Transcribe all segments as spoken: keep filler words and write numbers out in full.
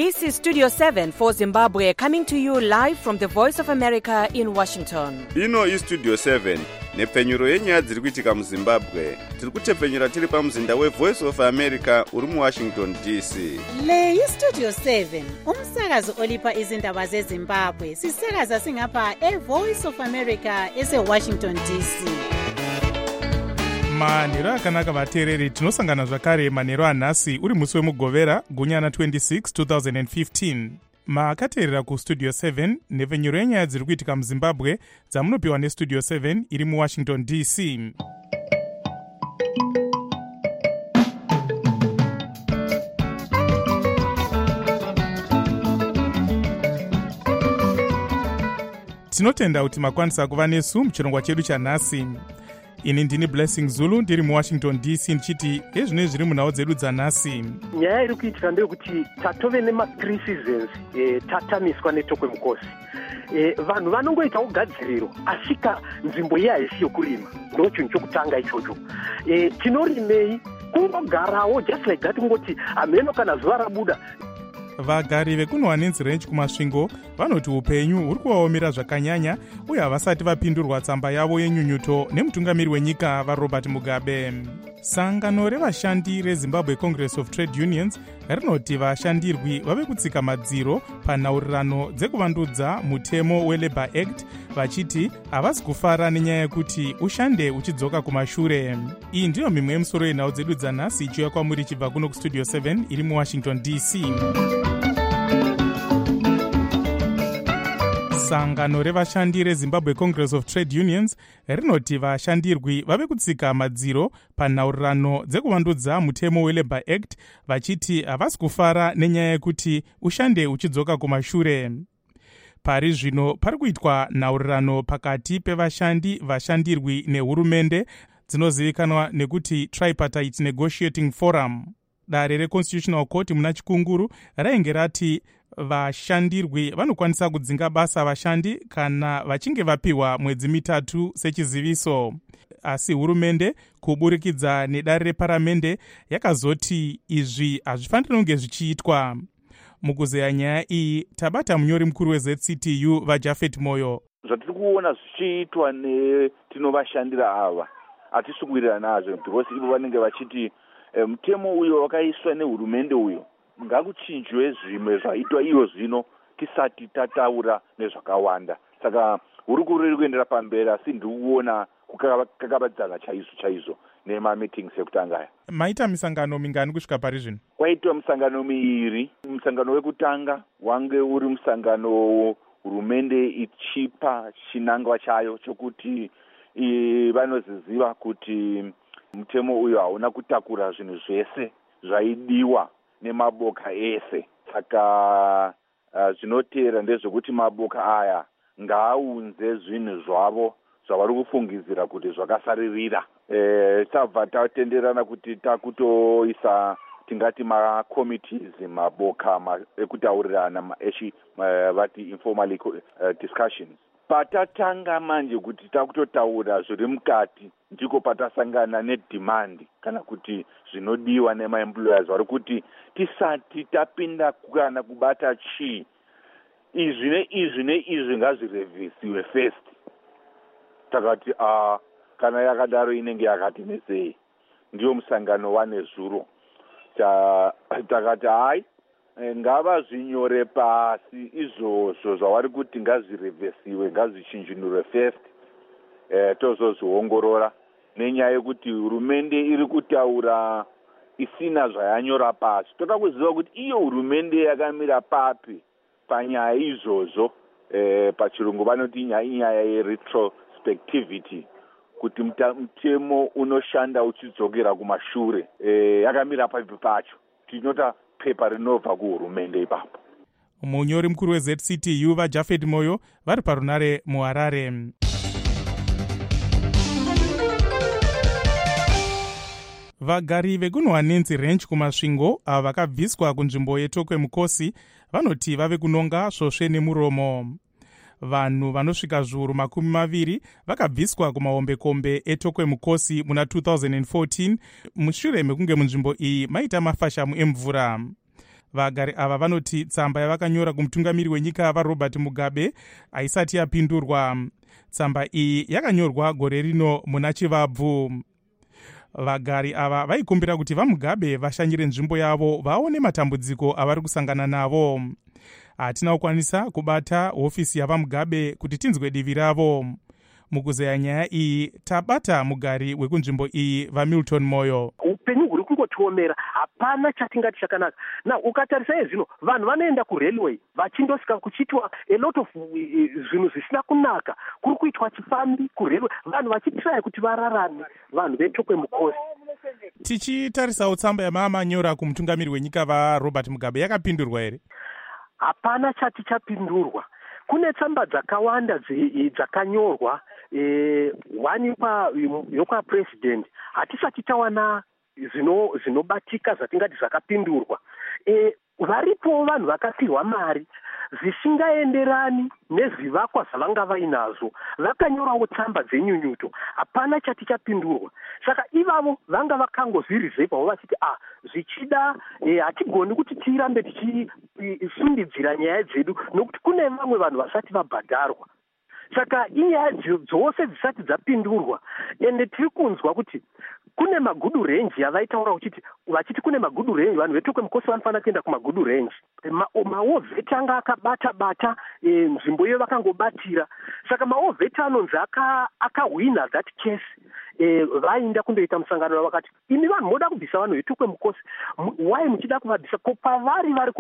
This is Studio seven for Zimbabwe, coming to you live from the Voice of America in Washington. Ino is Studio seven, nepfenyuro yenyaya dziri kuitika muZimbabwe. Tiri kutepfenyura tiri pamuzinda weVoice of America uri muWashington D C. Le yi Studio seven, umsakazo olipa izindaba zeZimbabwe. Sisakaza singapha eVoice of America eseWashington D C. manhero akanaka vateereri, tinosangana zvakare manhero anhasi uri musi wemugovera gunyana twenty-six twenty fifteen. Makateerera kustudio seven nepfenyuro yenyaya dziri kuitika muZimbabwe dzamunopiwa nestudio seven iri muWashington D C. Tinotenda kuti makwanisa kuva nesu muchirongwa chedu chanhasi. Ini ndini Blessing Zulu ndiri muWashington D C ndichiti ezvino zviri munhau dzedu dzanhasi. Nyaya iri kuitika ndeyekuti tatove nema-three seasons e, tatamiswa netokwe mukosi. E, vanhu vanongoita ugadziriro asika nzvimbo iya haisi yokurima. Ndo chinhu chokutanga ichocho. E, tinorimei kungogarawo just like that, kungoti ameno kana zuva rabuda. Vagari vekuno Wanenzi Range kumasvingo vanoti upenyu huri kuvaomera zvakanyanya uye havasati vapindurwa tsamba yavo yenyunyuto nemutungamiri wenyika vaRobert Mugabe. Sangano revashandi reZimbabwe Congress of Trade Unions rinoti vashandirwi vave kutsika madziro panhaurirano dzekuvandudza mutemo weLabour Act vachiti havasi kufara nenyaya yekuti ushande uchidzoka kumashure. Iyi ndiyo mimwe yemusoro yenhau dzedu dzanhasi ichiuya kwamuri chibva kuno kustudio seven iri muWashington D C. Sangano revashandi reZimbabwe Congress of Trade Unions rinoti vashandirwi vave kutsika madziro panhaurirano dzekuvandudza mutemo weLabour Act vachiti havasi kufara nenyaya yekuti ushande uchidzoka kumashure. Pari zvino pari kuitwa nhaurirano pakati pevashandi, vashandirwi nehurumende dzinozivikanwa nekuti Tripartite Negotiating Forum. Dare reConstitutional Court muna Chikunguru rainge rati vashandirwi vanokwanisa kudzinga basa vashandi kana vachinge vapiwa mwedzi mitatu sechiziviso. Asi hurumende kuburikidza nedare reparamende yakazoti izvi hazvifaniri kunge zvichiitwa. Mukuzeya nyaya iyi tabata munyori mukuru weZ C T U vaJafet Moyo. Zvatiri kuona zvichiitwa netinovashandira ava hatisi kuwirirana nazvo, because ivo vanenge vachiti e, mutemo uyo wakaiswa nehurumende uyo ngakuchinjwe zvimwe zvaitwa iyo zvino tisati tataura nezvakawanda. Saka hurukuru iri kuendera pamberi, asi ndiri kuona kukakavadzana chaizvo chaizvo nema-meetings ekutanga aya. Maita misangano mingani kusvika pari zvino? Kwaitwa misangano miiri. Musangano wekutanga wange uri musangano hurumende ichipa chinangwa chayo chokuti vanoziziva kuti mutemo uyo hauna kutakura zvinhu zvese zvaidiwa nemaboka ese. Saka uh, zvinoteera ndezvekuti maboka aya ngaaunze zvinhu zvavo zvavari kufungidzira kuti zvakasaririra. E, tabva tatenderana kuti takutoisa tingati ma-committees maboka ma, ekutaurirana maechi vati uh, informal uh, discussions. Patatanga manje kuti takutotaura zviri mukati ndiko patasangana nedemand kana kuti zvinodiwa nema-employers vari kuti tisati tapinda kana kubata chii izvi neizvi neizvi ngazvirevhisiwe first. Takati uh, kana yakadaro inenge yakati nesei. Ndiyo musangano wanezuro. Ta, takati hai ngava zvinyore pasi izvozvo zvavari kuti ngazvirevhesiwe ngazvichinjinurwe first, e, tozozviongorora nenyaya yekuti hurumende iri kutaura isina zvayanyora pasi. Toda kuziva kuti iyo hurumende yakamira papi panyaya izvozvo. E, pachirungu vanoti nyaya yeretrospectivity, kuti mutemo unoshanda uchidzokera kumashure e, yakamira papi pacho. Tinota pepa rinobva kuhurumende ipapo. Munyori mukuru weZ C T U vaJafet Moyo vari parunare muHarare. Vagari vekuno Wanenzi Range kumasvingo ava vakabviswa kunzvimbo yetokwe mukosi vanoti vave kunonga svosve nemuromo. Vanhu vanosvika zviuru makumi maviri vakabviswa kumahombekombe etokwe mukosi muna two thousand fourteen mushure mekunge munzvimbo iyi maita mafashamu emvura. Vagari ava vanoti tsamba yavakanyora kumutungamiri wenyika vaRobert Mugabe haisati yapindurwa. Tsamba iyi yakanyorwa gore rino muna Chivabvu. Vagari ava vaikumbira kuti vaMugabe vashanyire nzvimbo yavo vaone matambudziko avari kusangana navo. Hatina kukwanisa kubata hofisi yavaMugabe kuti tinzwe divi ravo. Mukuzeya nyaya iyi tabata mugari wekunzvimbo iyi vaMilton Moyo. Upenyu huri kungotiomera, hapana chatingati chakanaka. Na ukatarisa zvino vanhu vanoenda kurailway vachindosvika kuchitwa a lot of zvinhu zvisina kunaka. Kuri kuitwa chifambi kurailway vanhu vachitraya kuti vararame vanhu vetokwe mukosi. Tichitarisawo tsamba yamamanyora kumutungamiri wenyika vaRobert Mugabe yakapindurwa here? Hapana chati chapindurwa. Kune tsamba dzakawanda dzakanyorwa e, wani pa yokwa president hatisati tawana zino zvinobatika zvatingati zvakapindurwa. E, varipo vanhu vakapirwa mari zvisingaenderani nezvivakwa zvavanga vainazo, vakanyorawo tsamba dzenyunyuto, hapana chati chapindurwa. Saka ivavo vanga vakangozvirizeipawo vachiti ah zvichida e, hatigoni kuti tirambe tichisundidzira nyaya dzedu nokuti kune vamwe vanhu vasati vabhadharwa. Saka inyaya dzose dzisati dzapindurwa, ende tiri kunzwa kuti kune magudu range yavaitaura uchiti vachiti kune magudu range vanhu vetokwe mukosi vanofanira kuenda kumagudu range. Maovheti anga akabata bata e, nzvimbo iyo vakangobatira. Saka maovheti anonzi akahwina aka that case. E, vainda kundoita musangano vakati imi vanhu moda kubvisa vanhu vetokwe mukosi, wai muchida kuvabvisa ko pavari vari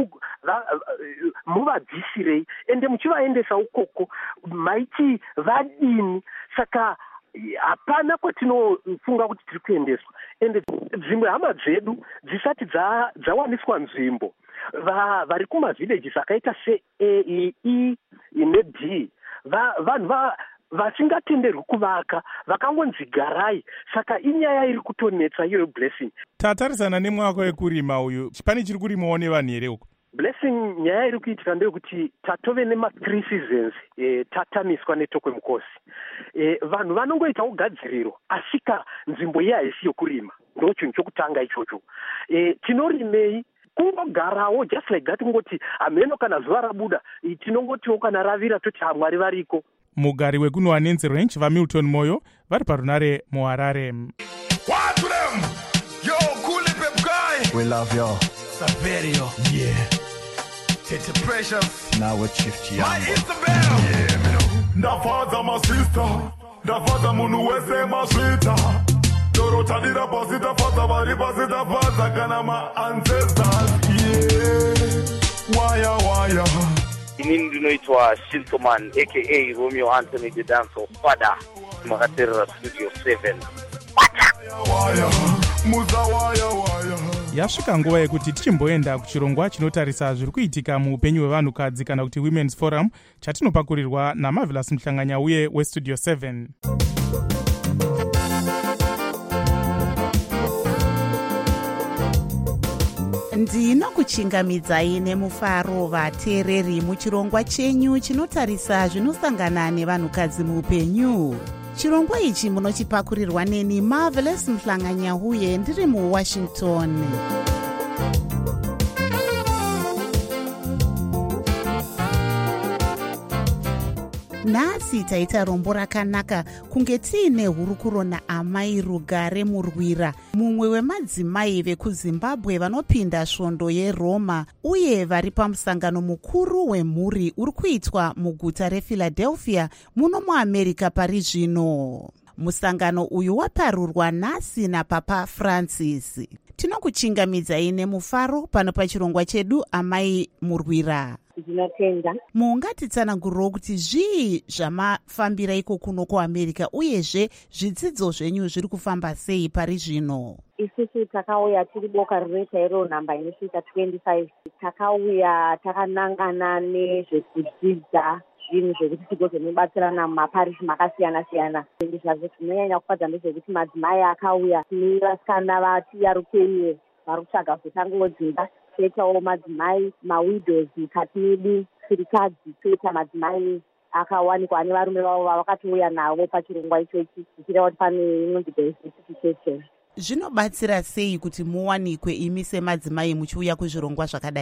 muvabvisirei ende muchivaendesa ukoko maiti vadini. Saka hapana kwatinofunga kuti tiri kuendeswa. Ende dzimwe hama dzedu dzisati dzawaniswa nzvimbo, vari kumavillages akaita se A, E neD, vanhu vasingatenderwi kuvaka vakangonzi garai. Saka inyaya iri kutonetsa iyo Blessing. Tatarisana nemwaka wekurima uyu, pane chiri kurimawo nevanhu here uko? Blessing, nyaya iri kuitika ndeyekuti tatove nema-three seasons e, tatamiswa netokwe mukosi. E, vanhu vanongoita ugadziriro asika nzvimbo iya haisi yokurima. Ndo chinhu chokutanga ichocho. E, tinorimei kungogarawo just like that, kungoti hameno kana zuva rabuda tinongotiwo kana ravira toti hamwari variko. Mugari wekuNwanenzi Range vaMilton Moyo vari parunare muHarare. What to them? Yo, cool pep guy. We love you. Saverio. Yeah. Tete Precious. Now we shift ya. My Isabel. Yeah, me know. Ndafaza my sister. Ndafaza munu wese mashita. Dorota dira pasita fata bari pasita fata kana my ancestors. Yeah. Waya waya. Inini ndinoitwa Shintoman aka Romeo Anthony the Dancer Father Makaterra Studio seven. Waya muza waya waya. Yasvika nguva yekuti tichimboenda kuchirongwa chinotarisa zviri kuitika muupenyu hwevanhukadzi kana kuti Women's Forum chatinopakurirwa naMarvelous Muhlanganya uye weStudio seven. Ndinokuchingamidzai nemufaro vateereri muchirongwa chenyu chinotarisa zvinosangana nevanhukadzi muupenyu. Chirongwa ichi munochipakurirwa neni Marvelous Muhlanganya uye ndiri muWashington. Nhasi taita rombo rakanaka kunge tiine hurukuro naamai Rugare Murwira, mumwe wemadzimai vekuZimbabwe vanopinda svondo yeRoma uye vari pamusangano mukuru wemhuri uri kuitwa muguta rePhiladelphia muno muAmerica pari zvino. Musangano uyu waparurwa nhasi naPapa Francis. Tinokuchingamidzai nemufaro pano pachirongwa chedu amai Murwira. Ndinotenda. Mungatitsanangurirawo kuti zvii zvamafambira iko kuno kuAmerica uyezve zvidzidzo zvenyu zviri kufamba sei pari zvino? Isusu takauya tiri boka rinoita iro nhamba inosvika twenty-five. Takauya takanangana nezvekudzidza zvinhu zvekuti tigozonobatsirana mumaparishi makasiyana-siyana. Ende zvazvo tinonyanya kufadza ndezvekuti madzimai akauya nevasikana vatiyarukeiwe vari kutsvaga kutangawo dzimba. Toitawo madzimai mawidows mukati medu, sirikadzi, toita madzimai akawanikwa ane varume vavo vavakatouya navo pachirongwa ichochi, zvichireva kuti pane inonzi diversity church. Zvinobatsira sei kuti muwanikwe imi semadzimai muchiuya kuzvirongwa zvakadai?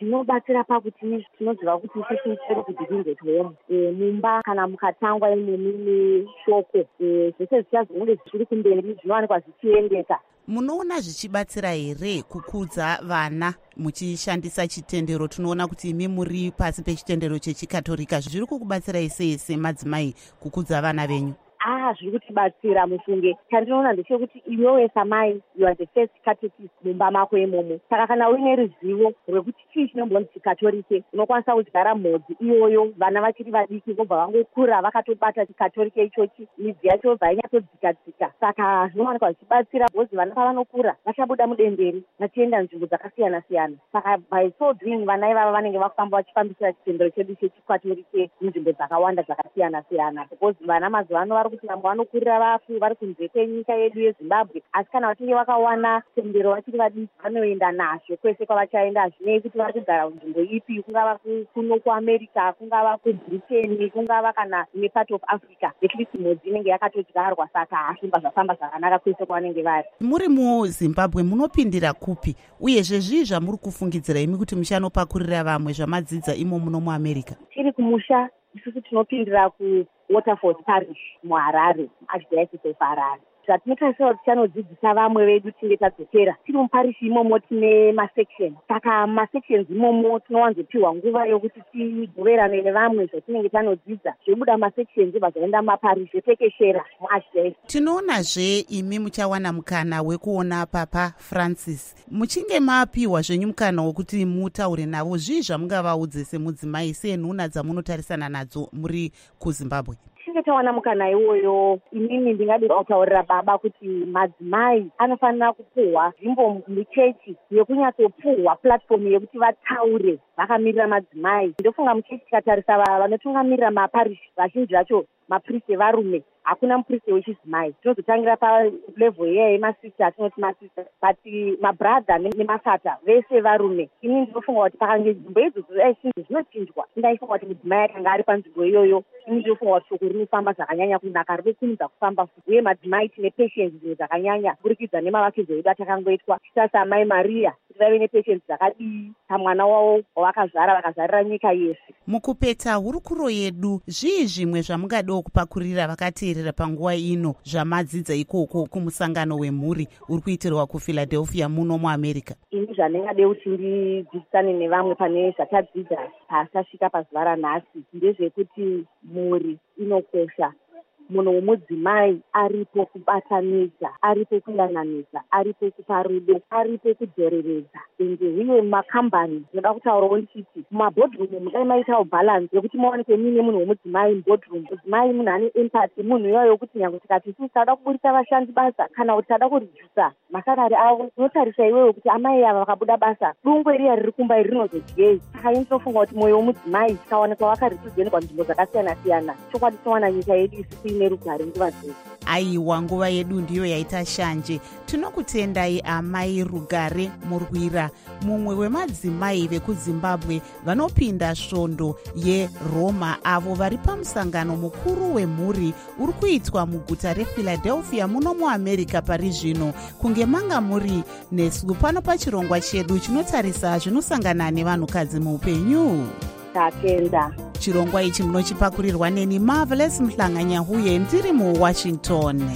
zvinobatsira pakuti tinoziva kuti isusu tiri kudivhinzi at home mumba kana mukatangwa imomi neshoko zvese zvichazonge zviri kumberi zvinowanikwa zvichiendeka. Munoona zvichibatsira here kukudza vana muchishandisa chitendero? Tinoona kuti imi muri pasi pechitendero chechikatolika. Zviri kukubatsirai sei semadzimai kukudza vana venyu? Ah, zviri kutibatsira mufunge. Chandinoona ndechekuti iwewe samai you are the first catechist mumba mako imomo. Saka kana uine ruzivo rwekuti chii chinombonzi chikatolike, unokwanisa kudyara mhodzi iyoyo vana vachiri vadiki vobva vangokura vakatobata chikatolike ichochi, midzi yacho yobva yanyatsodzika-dzika. Saka zvinowanikwa zvichibatsira bhozi vana pavanokura vachabuda mudenderi vachienda nzvimbo dzakasiyana-siyana. Saka by so doing vana ivava vanenge vakufamba vachifambisira chitendero chedu chechikatolike munzvimbo dzakawanda dzakasiyana-siyana. Because vana mazuva vari kuti vamwe vanokurira vafu vari kunze kwenyika yedu yeZimbabwe, asi kana vachinge vakawana tendero vachiri vadiki vanoenda nazvo kwese kwavachaenda. Hazvinei kuti vari kugara nzvimbo ipi, kungava kuno kuamerica, kungava kubritain, kungava kana ine part of Africa, ekristi mhodzi inenge yakatodyarwa. Saka hashimba zvafamba zvakanaka kwese kwavanenge vari. Muri muZimbabwe munopindira kupi, uyezve zvii zvamuri kufungidzira imi kuti muchanopakurira vamwe zvamadzidza imo muno muAmerica? Tiri kumusha isusu tinopindira kuWaterford Parish muHarare, Archdiocese of Harare. Zvatinotarisira kuti tichanodzidzisa vamwe vedu tinge tadzokera. Tiri muparishi imomo tine masection. Saka masections imomo tinowanzopiwa nguva yokuti tigoverane nevamwe zvatinenge tanodzidza. Zvobuda masections vazoenda mumaparishi zvotekeshera muArchdiocese. Tinoonazve imi muchawana mukana wekuona Papa Francis. Muchinge mapiwa zvenyu mukana wokuti mutaure navo, zvii zvamungavaudze semudzimai senhuna dzamunotarisana nadzo muri kuZimbabwe? Tinge tawana mukana iwoyo, inini ndingade kutaurira baba kuti madzimai anofanira kupuhwa nzvimbo muchechi yekunyatsopuhwa platform yekuti vataure vakamirira madzimai. Ndofunga muchechi tikatarisa vanotungamirira maparishi vazhinji vacho mapriest evarume, hakuna mupriest wechidzimai. Tinozotangira palevel iyeyo yemasista, tinoti masista, but mabrother nemasata vese varume. Ini ndinofunga kuti pakange nzvimbo idzodzo zvinhu zvinochinjwa, ndaifunga kuti mudzimai akanga ari panzvimbo iyoyo. Ini ndinofunga kuti shoko rinofamba zvakanyanya kunaka, rinosimudza kufamba futi. Uye madzimai tine patience dzimwe dzakanyanya kuburikidza nemavakidzo edu atakangoitwa. Tisasa amai Maria kuti vave nepatience dzakadii pamwana wavo wavakazvara vakazarira nyika yese. Mukupeta hurukuro yedu, zvii zvimwe zvamungadewo kupakurira vakateerera panguva ino zvamadzidza ikoko kumusangano wemhuri uri kuitirwa kuPhiladelphia muno muAmerica? Ini zvandingade kuti ndidzidzisane nevamwe pane zvatadzidza pasasvika pazuva ranhasi ndezvekuti mhuri inokosha. Munhu womudzimai aripo kubatanidza, aripo kuyananidza, aripo kupa rudo, aripo kudzoreredza. Ende uye mumakambani ndinoda kutaurawo ndichiti mumabhodroom mudai maitawo bhalansi yokuti maoneke muine munhu womudzimai mubhodroom. Mudzimai munhu ane empathy, munhu iyoyo yokuti nyange tikati isusu tada kuburisa vashandi basa kana kuti tada kuridzisa masalari avo, unotarisa iwewe kuti amai ava vakabuda basa dungwe riya riri kumba iri rinozodyei. Saka ini ndinofunga kuti mwoyo womudzimai tikaonekwa wakariprezentwa nzvimbo dzakasiyana-siyana, chokwadi towana nyika yedu isusu ine rugare nguva dzose. Aiwa, nguva yedu ndiyo yaita shanje. Tinokutendai amai Rugare Murwira, mumwe wemadzimai vekuZimbabwe vanopinda svondo yeRoma, avo vari pamusangano mukuru wemhuri uri kuitwa muguta rePhiladelphia muno muAmerica pari zvino. Kunge manga muri nesu pano pachirongwa chedu chinotarisa zvinosangana nevanhukadzi muupenyu. Tatenda. Chirongwa ichi munochipakurirwa neni Marvelous Mhlanganyahuye ndiri muWashington.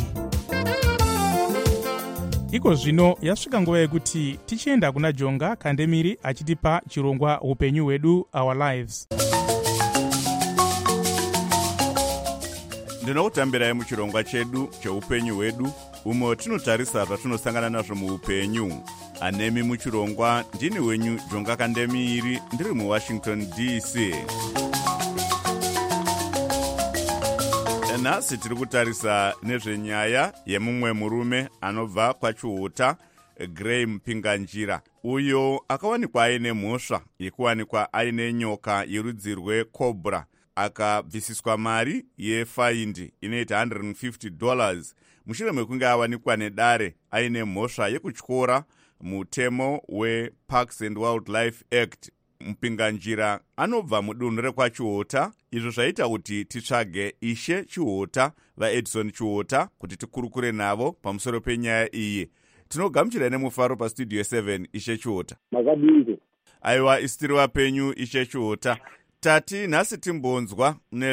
Iko zvino yasvika nguva yekuti tichienda kuna Jonga Kandemiri achitipa chirongwa upenyu hwedu, Our Lives. Ndinokutambirai muchirongwa chedu cheupenyu hwedu, umo tinotarisa zvatinosangana nazvo muupenyu. Anemi muchirongwa ndini wenyu Jonga Kandemiri ndiri muWashington D C. Nhasi tiri kutarisa nezvenyaya yemumwe murume anobva kwaChihuta, Gray Mpinganjira, uyo akawanikwa aine mhosva yekuwanikwa aine nyoka yerudzi rwecobra, akabvisiswa mari yefaindi inoita one hundred fifty dollars mushure mekunge awanikwa nedare aine mhosva yekutyora mutemo weParks and Wildlife Act. Mpinganjira anobva mudunhu rekwaChihuta, izvo zvaita kuti titsvage Ishe Chihuta vaEdison Chihuta kuti tikurukure navo pamusoro penyaya iyi. Tinogamuchira nemufaro pastudio seven. Ishe Chihuta, makadingo. Aiwa, isitiri wapenyu Ishe Chiuta. Tati nhasi timbonzwa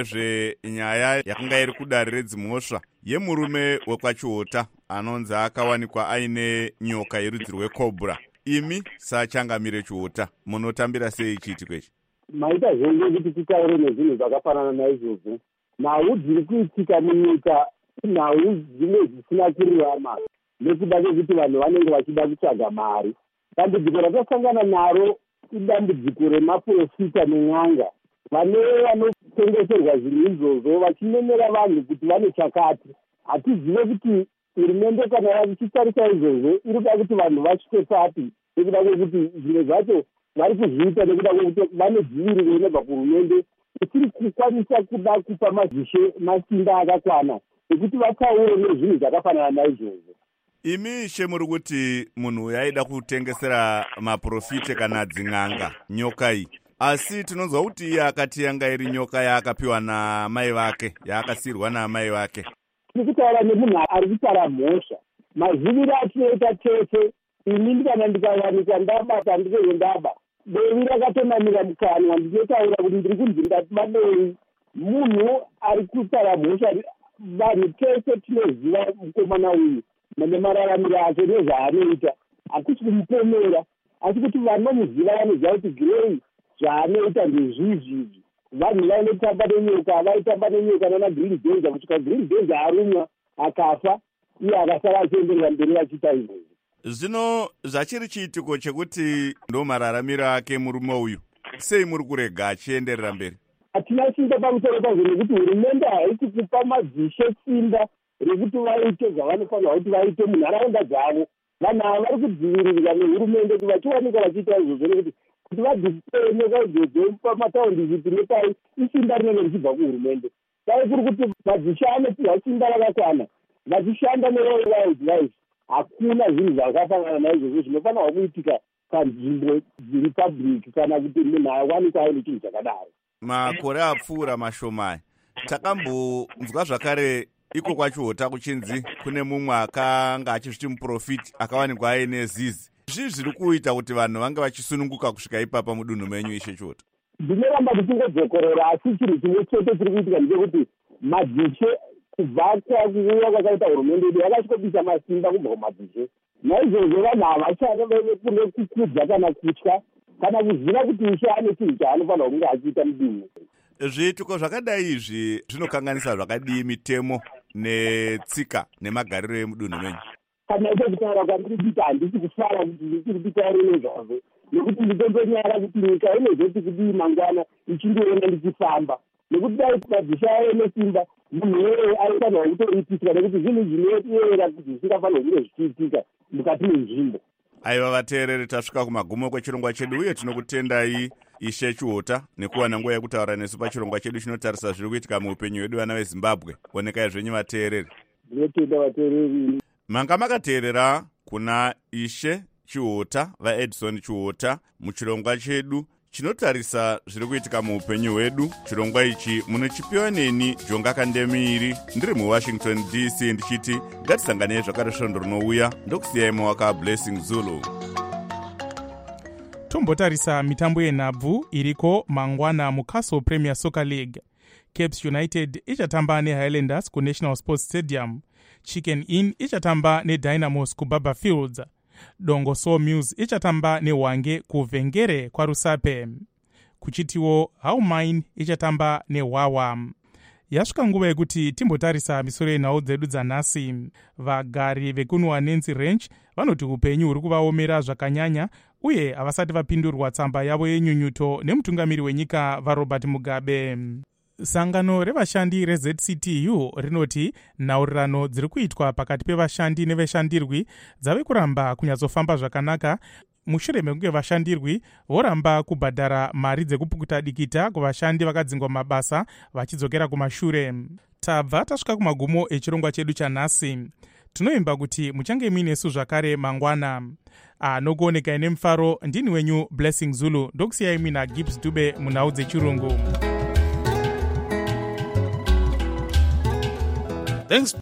nezvenyaya yakanga iri kudare redzimhosva yemurume wekwaChiuta anonzi akawanikwa aine nyoka yerudzi rwekobra. Imi sachangamire Chiuta, munotambira sei chiitiko ichi? Maita zvenge kuti titaure nezvinhu zvakafanana naizvozvo. Nhau dziri kuitika munyika nhau dzimwe dzisina kururama nekuda kwekuti vanhu vanenge vachida kutsvaga mari. Dambudziko ratasangana naro idambudziko remaprofita nenyanga. Vane vanotengeserwa zvinhu izvozvo vachinenera vanhu kuti vane chakati. Hatizive kuti hurumende kana yachitarisa izvozvo iri kuda kuti vanhu vasvike papi nekuda kwekuti zvimwe zvacho vari kuzviita nekuda kwekuti vane dziviriro inobva kuhurumende isiri kukwanisa kuda kupa mazishe masimba akakwana ekuti vataure nezvinhu zvakafanana naizvozvo. Imi Ishe muri kuti munhu uyu aida kutengesera maprofite kana dzin'anga nyoka iyi, asi tinonzwa kuti iye akati yanga iri nyoka yaakapiwa namai vake, yaakasirwa namai vake. Tiri kutaura nemunhu ari kutara mhosva. Maziviro atinoita tese, inini kana ndikawanika ndabata ndikeye ndaba, bevi rakatonamira mukanwa ndichitaura kuti ndiri kunzi ndati madei. Munhu ari kutara mhosva, vanhu tese tinoziva mukomana uyu nemararamiro ake nezvaanoita. Hatisi kumupomera, asi kuti vanomuziva vanoziva kuti Grey zvaanoita ndezvizvizvi. Vanhu vainotamba nenyoka, vaitamba nenyoka nana Green Danger kusvika Green Danger arumwa akafa, iye akasara achienderera mberi vachiita izvozvo. Zvino zvachiri chiitiko chekuti ndo mararamiro ake murume uyu, sei muri kurega achienderera mberi? Hatina simba pamusoro pazvo nekuti hurumende haisi kupa madzishe simba rekuti vaite zvavanofanira kuti vaite munharaunda dzavo. Vanhu ava vari kudzivirirwa nehurumende kuti vachiwanika vachiita izvozvo nekuti kuti vadzipee nyoka idzodzo pamataundi zvipi nepai isimba rinenge richibva kuhurumende. Dai kuri kuti madzishe anopiwa simba rakakwana vachishanda newild life, hakuna zvinhu zvakafanana naizvozvo zvinofanirwa kuitika panzvimbo dziri public kana kuti munhu awanikwa aine chinhu chakadaro. Makore apfuura mashomai takambonzwa zvakare iko kwaChiuta kuchinzi kune mumwe akanga achizviti muprofiti akawanikwa aine zizi. Zvii zviri kuita kuti vanhu vange vachisununguka kusvika ipapa mudunhu menyu Ishe Chiuta? Ndinoramba tichingodzokorora, asi chinhu chimwe chete chiri kuitika ndechekuti madzishe kubva kwakuuya kwakaita hurumende yedu yakasvikobisa masimba kubva kumadzishe. Naizvozvo vanhu havachada kune kukudza kana kutya kana kuziva kuti Ishe ane chinhu chaanofanira kunge achiita mudunhu. Zviitiko zvakadai izvi zvinokanganisa zvakadii mitemo netsika nemagariro emudunhu menyu? Kana ite kutaura kwandiri kuita handisi kufara kuti ndiri kutaura nezvazvo, nekuti nditondonyara kuti nyika inozoti kudii mangwana ichindiona ndichifamba. Nekuti dai madzishe ave nesimba, munhu weye aifanirwa kutoitika nekuti zvinhu zvinoyera kuti zvisingafanirwa kunge zvichiitika mukati menzvimbo. Aiva vateereri, tasvika kumagumo kwechirongwa chedu uye tinokutendai Ishe Chiuta nekuwana nguva yekutaura nesu pachirongwa chedu chinotarisa zviri kuitika muupenyu hwedu vana veZimbabwe. Onekai zvenyu vateereri. Ndinotenda vateereri. Manga makateerera kuna Ishe Chiuta vaEdison Chiuta muchirongwa chedu chinotarisa zviri kuitika muupenyu hwedu. Chirongwa ichi munochipiwa neni Jonga Kandemiri ndiri muWashington D C ndichiti ngatisanganei zvakare svondo rinouya. Ndokusiyai mawaka Blessing Zulu. Tombotarisa mitambo yenhabvu iriko mangwana muCastle Premier Soccer League. Capes United ichatamba neHighlanders kuNational Sports Stadium. Chicken Inn ichatamba neDynamos kuBaba Fields. Dongo Sawmills ichatamba neHwange kuVhengere kwaRusape. Kuchitiwo Howmine ichatamba neHwawa. Yasvika nguva yekuti timbotarisa misoro yenhau dzedu dzanhasi. Vagari vekuNwanenzi Range vanoti upenyu huri kuvaomera zvakanyanya uye havasati vapindurwa tsamba yavo yenyunyuto nemutungamiri wenyika vaRobert Mugabe. Sangano revashandi reZ C T U rinoti nhaurirano dziri kuitwa pakati pevashandi neveshandirwi dzave kuramba kunyatsofamba zvakanaka mushure mekunge vashandirwi voramba kubhadhara mari dzekupukuta dikita kuvashandi vakadzingwa mabasa vachidzokera kumashure. Tabva tasvika kumagumo echirongwa chedu chanhasi. Tinoimba kuti muchange muinesu zvakare mangwana. Anokuonekai nemufaro ndini wenyu Blessing Zulu. Ndokusiyai mina Gibbs Dube munhau dzechirungu. Thanks.